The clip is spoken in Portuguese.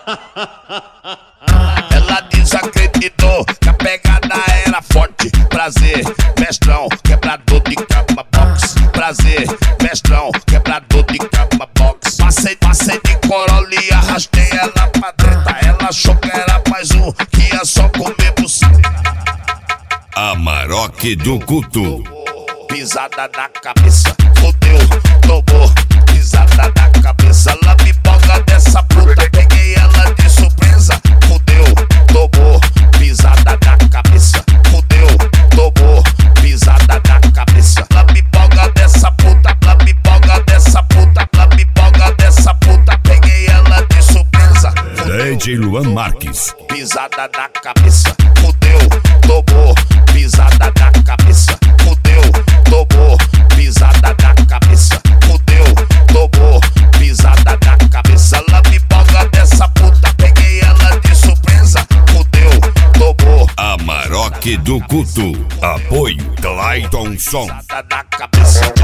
Ela desacreditou que a pegada era forte. Prazer, mestrão, quebrador de cama box. Prazer, mestrão, quebrador de cama box. Passei de Corolla e arrastei ela pra treta. Ela achou que era mais um, que ia só comer buceta. Amarok do Culto. Pisada na cabeça, fodeu, tomou. Pisada na cabeça, ela me boga dessa puta. Peguei ela de surpresa, fodeu, tomou. Pisada na cabeça, fodeu, tomou. Pisada na cabeça, ela me boga dessa puta. Ela me boga dessa puta, ela me boga dessa puta. Peguei ela de surpresa, DJ Luan Marques. pisada na cabeça, fodeu, tomou. Pisada na cabeça, fodeu, tomou. Pisada na cabeça, fodeu, tomou. Pisada na cabeça, ela me boga dessa puta. Peguei ela de surpresa, fodeu, tomou. Amarok do Culto. Apoio Clayton Som. Pisada na cabeça.